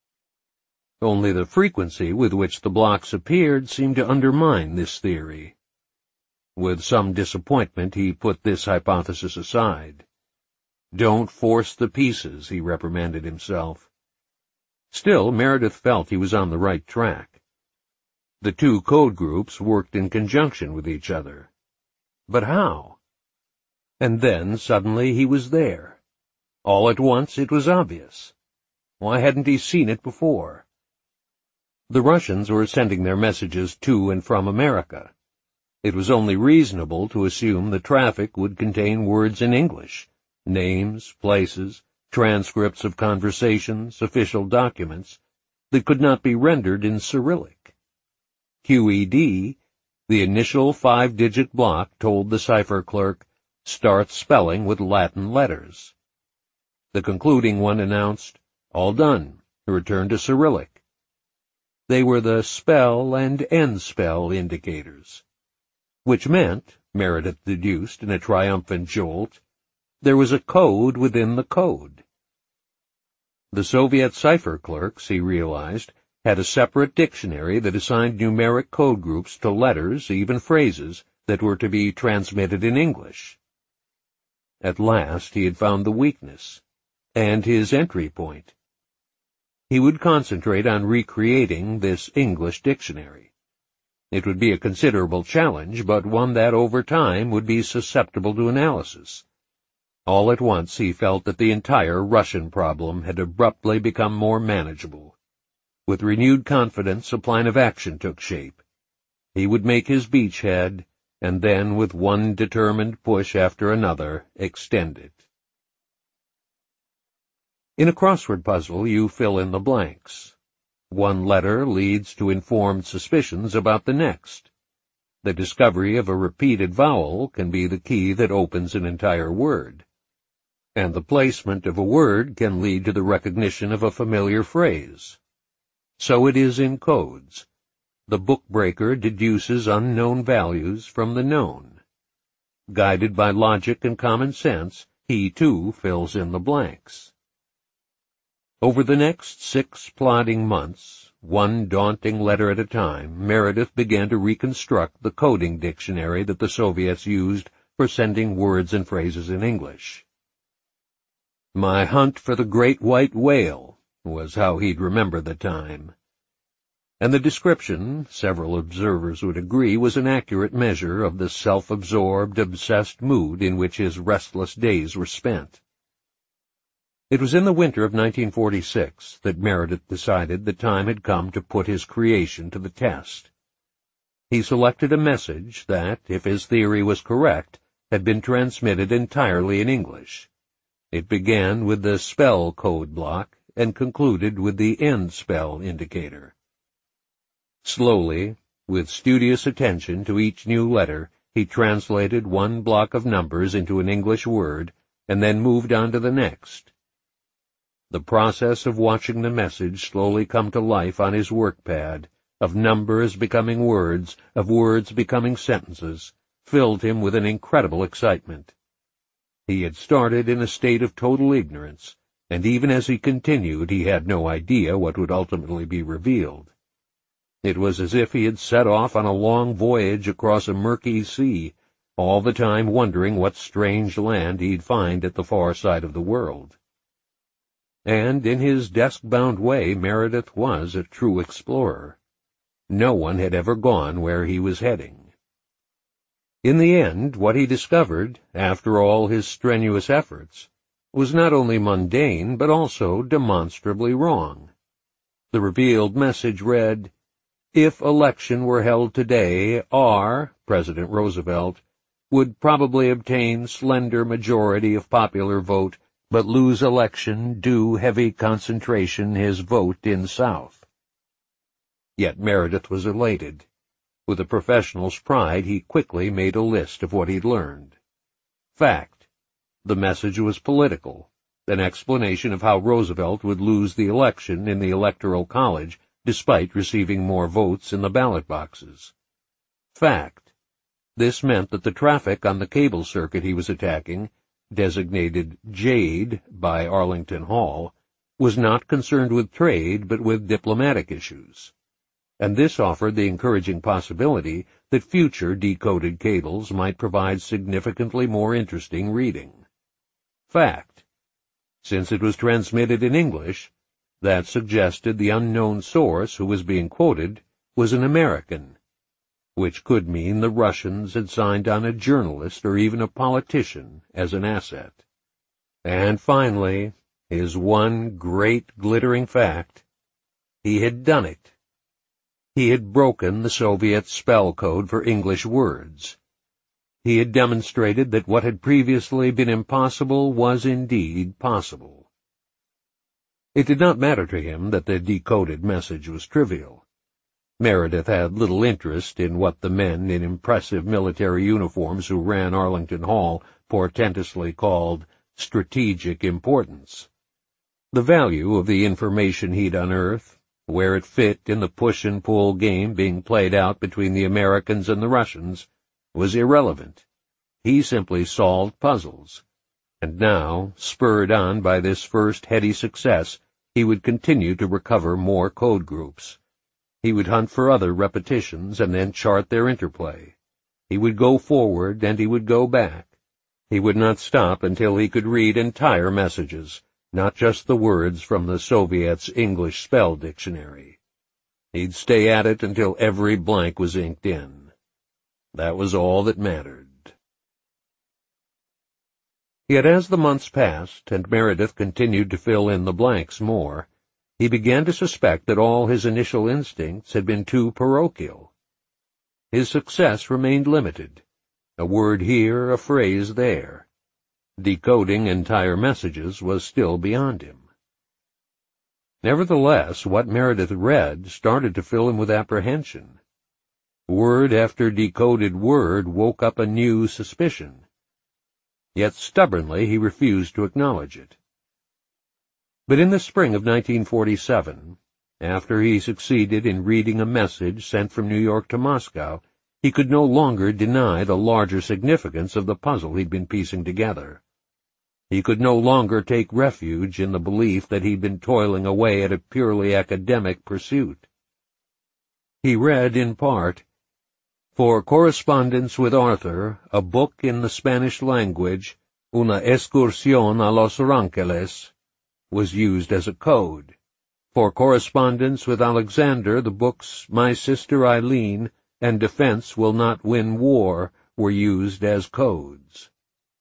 Only the frequency with which the blocks appeared seemed to undermine this theory. With some disappointment, he put this hypothesis aside. "Don't force the pieces," he reprimanded himself. Still, Meredith felt he was on the right track. The two code groups worked in conjunction with each other. But how? And then, suddenly, he was there. All at once, it was obvious. Why hadn't he seen it before? The Russians were sending their messages to and from America. It was only reasonable to assume the traffic would contain words in English, names, places, transcripts of conversations, official documents, that could not be rendered in Cyrillic. QED, the initial 5-digit block, told the cipher clerk, "Start spelling with Latin letters." The concluding one announced, "All done. Return to Cyrillic." They were the spell and end spell indicators. Which meant, Meredith deduced in a triumphant jolt, there was a code within the code. The Soviet cipher clerks, he realized, had a separate dictionary that assigned numeric code groups to letters, even phrases, that were to be transmitted in English. At last he had found the weakness, and his entry point. He would concentrate on recreating this English dictionary. It would be a considerable challenge, but one that over time would be susceptible to analysis. All at once he felt that the entire Russian problem had abruptly become more manageable. With renewed confidence, a plan of action took shape. He would make his beachhead, and then, with one determined push after another, extend it. In a crossword puzzle, you fill in the blanks. One letter leads to informed suspicions about the next. The discovery of a repeated vowel can be the key that opens an entire word. And the placement of a word can lead to the recognition of a familiar phrase. So it is in codes. The book-breaker deduces unknown values from the known. Guided by logic and common sense, he, too, fills in the blanks. Over the next 6 plodding months, one daunting letter at a time, Meredith began to reconstruct the coding dictionary that the Soviets used for sending words and phrases in English. "My hunt for the great white whale" was how he'd remember the time. And the description, several observers would agree, was an accurate measure of the self-absorbed, obsessed mood in which his restless days were spent. It was in the winter of 1946 that Meredith decided the time had come to put his creation to the test. He selected a message that, if his theory was correct, had been transmitted entirely in English. It began with the spell code block and concluded with the end spell indicator. Slowly, with studious attention to each new letter, he translated one block of numbers into an English word and then moved on to the next. The process of watching the message slowly come to life on his workpad, of numbers becoming words, of words becoming sentences, filled him with an incredible excitement. He had started in a state of total ignorance, and even as he continued he had no idea what would ultimately be revealed. It was as if he had set off on a long voyage across a murky sea, all the time wondering what strange land he'd find at the far side of the world. And in his desk-bound way, Meredith was a true explorer. No one had ever gone where he was heading. In the end, what he discovered, after all his strenuous efforts, was not only mundane, but also demonstrably wrong. The revealed message read, "If election were held today, R, President Roosevelt, would probably obtain slender majority of popular vote, but lose election due heavy concentration his vote in South." Yet Meredith was elated. With a professional's pride, he quickly made a list of what he'd learned. Fact: the message was political, an explanation of how Roosevelt would lose the election in the Electoral College despite receiving more votes in the ballot boxes. Fact: this meant that the traffic on the cable circuit he was attacking, designated Jade by Arlington Hall, was not concerned with trade but with diplomatic issues, and this offered the encouraging possibility that future decoded cables might provide significantly more interesting reading. Fact: since it was transmitted in English, that suggested the unknown source who was being quoted was an American, which could mean the Russians had signed on a journalist or even a politician as an asset. And finally, his one great glittering fact: he had done it. He had broken the Soviet spell code for English words. He had demonstrated that what had previously been impossible was indeed possible. It did not matter to him that the decoded message was trivial. Meredith had little interest in what the men in impressive military uniforms who ran Arlington Hall portentously called strategic importance. The value of the information he'd unearthed, where it fit in the push-and-pull game being played out between the Americans and the Russians, was irrelevant. He simply solved puzzles. And now, spurred on by this first heady success, he would continue to recover more code groups. He would hunt for other repetitions and then chart their interplay. He would go forward and he would go back. He would not stop until he could read entire messages, not just the words from the Soviets' English spell dictionary. He'd stay at it until every blank was inked in. That was all that mattered. Yet as the months passed and Meredith continued to fill in the blanks more, he began to suspect that all his initial instincts had been too parochial. His success remained limited, a word here, a phrase there. Decoding entire messages was still beyond him. Nevertheless, what Meredith read started to fill him with apprehension. Word after decoded word woke up a new suspicion. Yet stubbornly he refused to acknowledge it. But in the spring of 1947, after he succeeded in reading a message sent from New York to Moscow, he could no longer deny the larger significance of the puzzle he'd been piecing together. He could no longer take refuge in the belief that he'd been toiling away at a purely academic pursuit. He read in part, "For correspondence with Arthur, a book in the Spanish language, Una excursión a los Rankeles, was used as a code. For correspondence with Alexander, the books My Sister Eileen and Defense Will Not Win War were used as codes."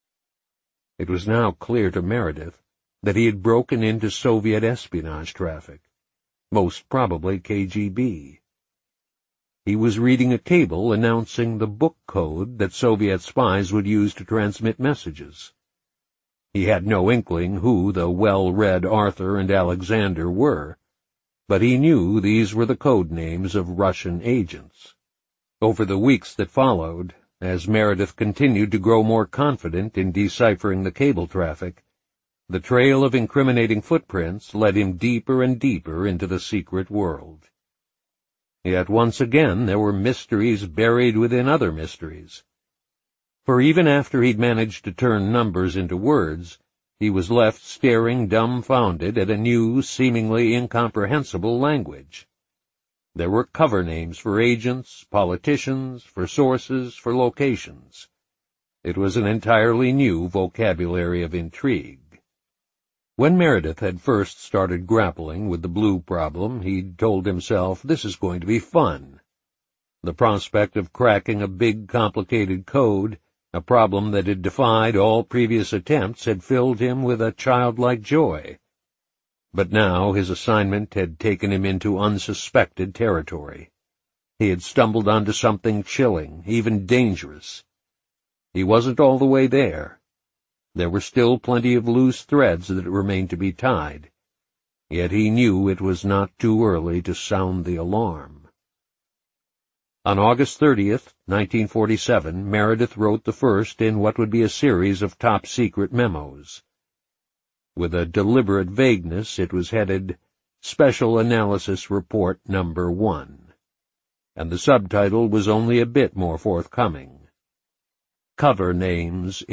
It was now clear to Meredith that he had broken into Soviet espionage traffic, most probably KGB. He was reading a cable announcing the book code that Soviet spies would use to transmit messages. He had no inkling who the well-read Arthur and Alexander were, but he knew these were the code names of Russian agents. Over the weeks that followed, as Meredith continued to grow more confident in deciphering the cable traffic, the trail of incriminating footprints led him deeper and deeper into the secret world. Yet once again there were mysteries buried within other mysteries. For even after he'd managed to turn numbers into words, he was left staring dumbfounded at a new, seemingly incomprehensible language. There were cover names for agents, politicians, for sources, for locations. It was an entirely new vocabulary of intrigue. When Meredith had first started grappling with the blue problem, he'd told himself, "This is going to be fun." The prospect of cracking a big, complicated code, a problem that had defied all previous attempts, had filled him with a childlike joy. But now his assignment had taken him into unsuspected territory. He had stumbled onto something chilling, even dangerous. He wasn't all the way there. There were still plenty of loose threads that remained to be tied. Yet he knew it was not too early to sound the alarm. On August 30th, 1947, Meredith wrote the first in what would be a series of top-secret memos. With a deliberate vagueness, it was headed Special Analysis Report No. 1, and the subtitle was only a bit more forthcoming. Cover names